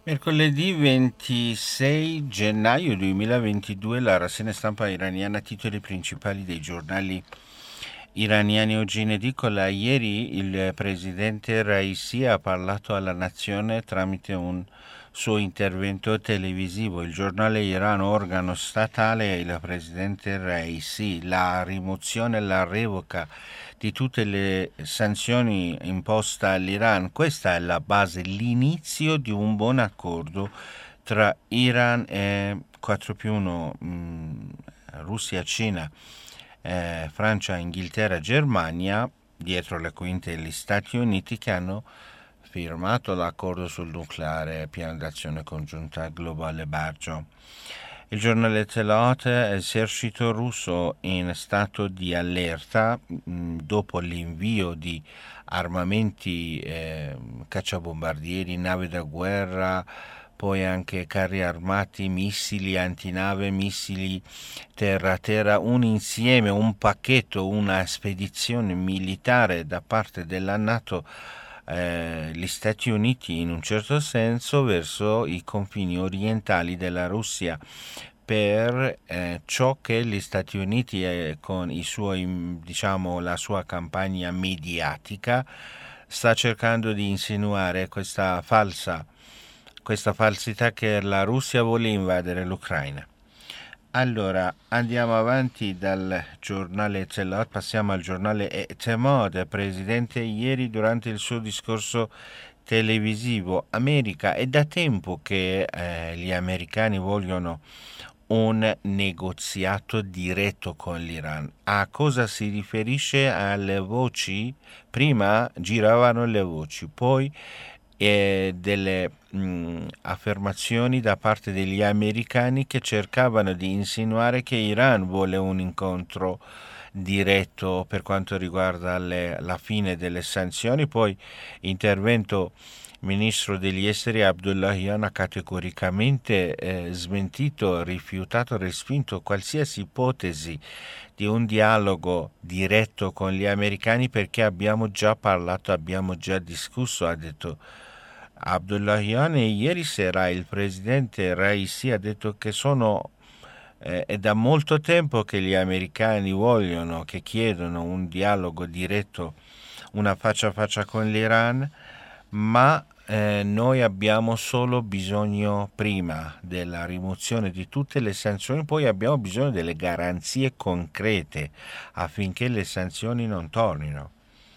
Mercoledì 26 gennaio 2022 la rassegna stampa iraniana, titoli principali dei giornali iraniani oggi in edicola. Ieri il presidente Raisi ha parlato alla nazione tramite un suo intervento televisivo. Il giornale Iran, organo statale, il presidente Raisi, la rimozione e la revoca di tutte le sanzioni imposte all'Iran. Questa è la base, l'inizio di un buon accordo tra Iran e 4 più 1, Russia, Cina, Francia, Inghilterra, Germania, dietro le quinte gli Stati Uniti, che hanno firmato l'accordo sul nucleare, piano d'azione congiunta globale Bargio. Il giornale Telat, esercito russo in stato di allerta dopo l'invio di armamenti, cacciabombardieri, navi da guerra, poi anche carri armati, missili antinave, missili terra-terra, un insieme, un pacchetto, una spedizione militare da parte della NATO, gli Stati Uniti in un certo senso, verso i confini orientali della Russia, per ciò che gli Stati Uniti, con i suoi, la sua campagna mediatica, sta cercando di insinuare questa falsità che la Russia vuole invadere l'Ucraina. Allora, andiamo avanti dal giornale Telat, passiamo al giornale Etemad. Il presidente ieri, durante il suo discorso televisivo: America, è da tempo che gli americani vogliono un negoziato diretto con l'Iran. A cosa si riferisce? Alle voci? Prima giravano le voci, poi delle affermazioni da parte degli americani che cercavano di insinuare che Iran vuole un incontro diretto per quanto riguarda la fine delle sanzioni. Poi intervento ministro degli esteri Abdullahian ha categoricamente smentito, rifiutato, respinto qualsiasi ipotesi di un dialogo diretto con gli americani, perché abbiamo già parlato, abbiamo già discusso, ha detto Abdullahian. E ieri sera il presidente Raisi ha detto che è da molto tempo che gli americani vogliono, che chiedono un dialogo diretto, una faccia a faccia con l'Iran, ma noi abbiamo solo bisogno, prima della rimozione di tutte le sanzioni, poi abbiamo bisogno delle garanzie concrete affinché le sanzioni non tornino.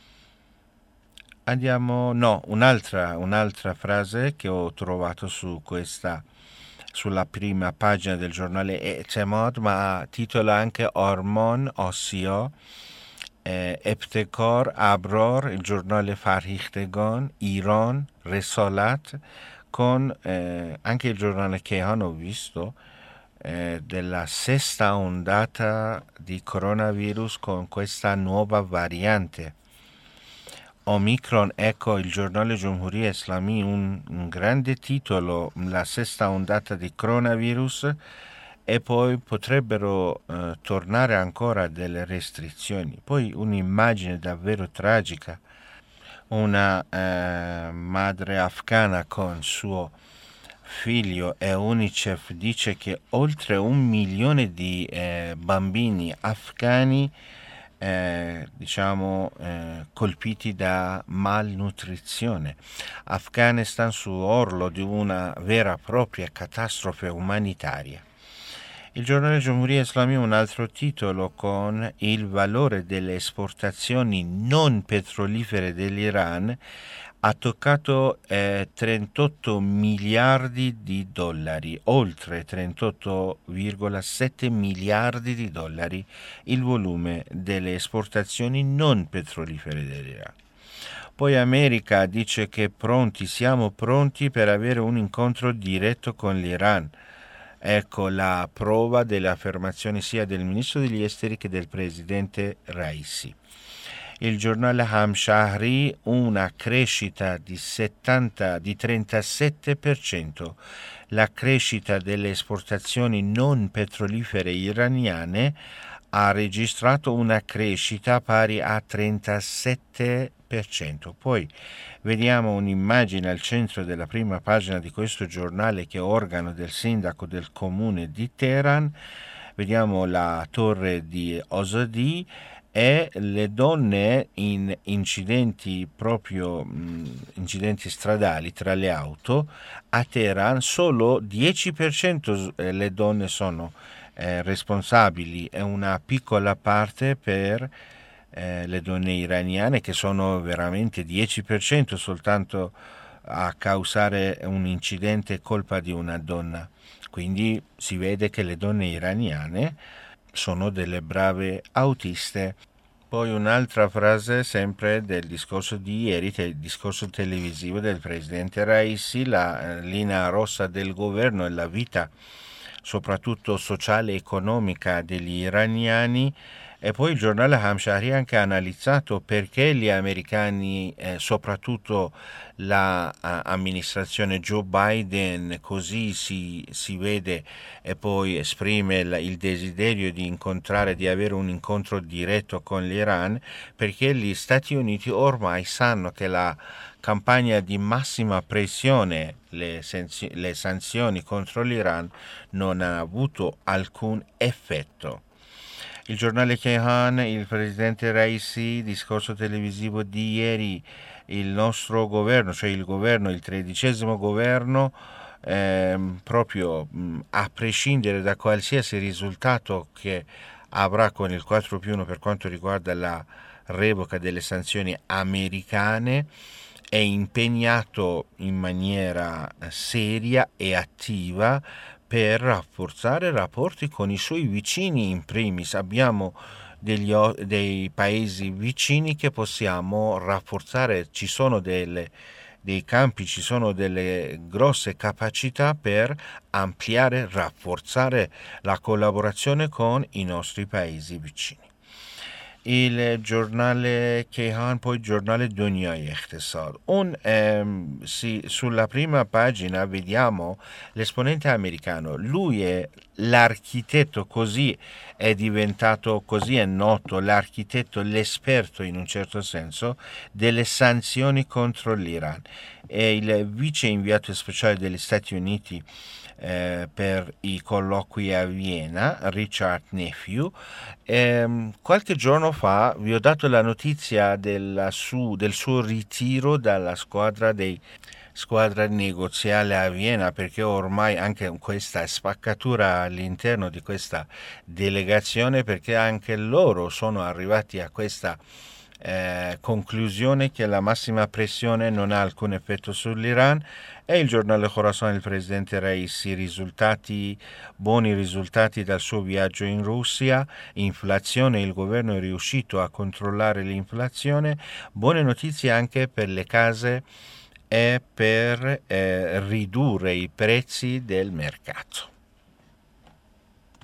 Un'altra frase che ho trovato sulla prima pagina del giornale Etemad, ma titola anche Ormon, Ossio, Eptekar, Abror, il giornale Farhikhtegan, Iran, Resalat, con anche il giornale Kehan, ho visto, della sesta ondata di coronavirus con questa nuova variante Omicron. Ecco il giornale Jumhuriya Islami, un grande titolo: la sesta ondata di coronavirus, e poi potrebbero tornare ancora delle restrizioni. Poi un'immagine davvero tragica, una madre afghana con suo figlio, e UNICEF dice che oltre 1 milione di bambini afghani colpiti da malnutrizione. Afghanistan su orlo di una vera e propria catastrofe umanitaria. Il giornale Jumhuriya Islami, un altro titolo, con il valore delle esportazioni non petrolifere dell'Iran ha toccato 38 miliardi di dollari, oltre 38,7 miliardi di dollari il volume delle esportazioni non petrolifere dell'Iran. Poi America dice che siamo pronti per avere un incontro diretto con l'Iran. Ecco la prova delle affermazioni sia del ministro degli esteri che del presidente Raisi. Il giornale Hamshahri, una crescita di 37%, la crescita delle esportazioni non petrolifere iraniane ha registrato una crescita pari a 37%, 10%. Poi vediamo un'immagine al centro della prima pagina di questo giornale, che è organo del sindaco del comune di Teheran. Vediamo la torre di Azadi e le donne in incidenti, proprio incidenti stradali tra le auto. A Teheran solo 10% le donne sono responsabili, è una piccola parte per le donne iraniane, che sono veramente 10% soltanto a causare un incidente colpa di una donna. Quindi si vede che le donne iraniane sono delle brave autiste. Poi un'altra frase sempre del discorso di ieri, del discorso televisivo del presidente Raisi: la linea rossa del governo e la vita soprattutto sociale e economica degli iraniani. E poi il giornale Hamshari ha anche analizzato perché gli americani, soprattutto l'amministrazione Joe Biden, così si vede e poi esprime il desiderio di avere un incontro diretto con l'Iran, perché gli Stati Uniti ormai sanno che la campagna di massima pressione, le sanzioni contro l'Iran, non ha avuto alcun effetto. Il giornale Kayhan, il presidente Raisi, discorso televisivo di ieri: il nostro governo, cioè il 13° governo, proprio a prescindere da qualsiasi risultato che avrà con il 4+1 per quanto riguarda la revoca delle sanzioni americane, è impegnato in maniera seria e attiva per rafforzare i rapporti con i suoi vicini in primis. Abbiamo dei paesi vicini che possiamo rafforzare, ci sono dei campi, ci sono delle grosse capacità per ampliare, rafforzare la collaborazione con i nostri paesi vicini. Il giornale Kayhan, poi il giornale Dünya Iqtisad. Sulla prima pagina vediamo l'esponente americano. Lui è l'architetto, così è diventato, così è noto, l'architetto, l'esperto in un certo senso delle sanzioni contro l'Iran. È il vice inviato speciale degli Stati Uniti per i colloqui a Vienna, Richard Nephew. Qualche giorno fa vi ho dato la notizia del suo ritiro dalla squadra negoziale a Vienna, perché ormai anche questa spaccatura all'interno di questa delegazione, perché anche loro sono arrivati a questa conclusione che la massima pressione non ha alcun effetto sull'Iran. E il giornale Khorasan, il presidente Raisi: buoni risultati dal suo viaggio in Russia, inflazione, il governo è riuscito a controllare l'inflazione, buone notizie anche per le case e per ridurre i prezzi del mercato.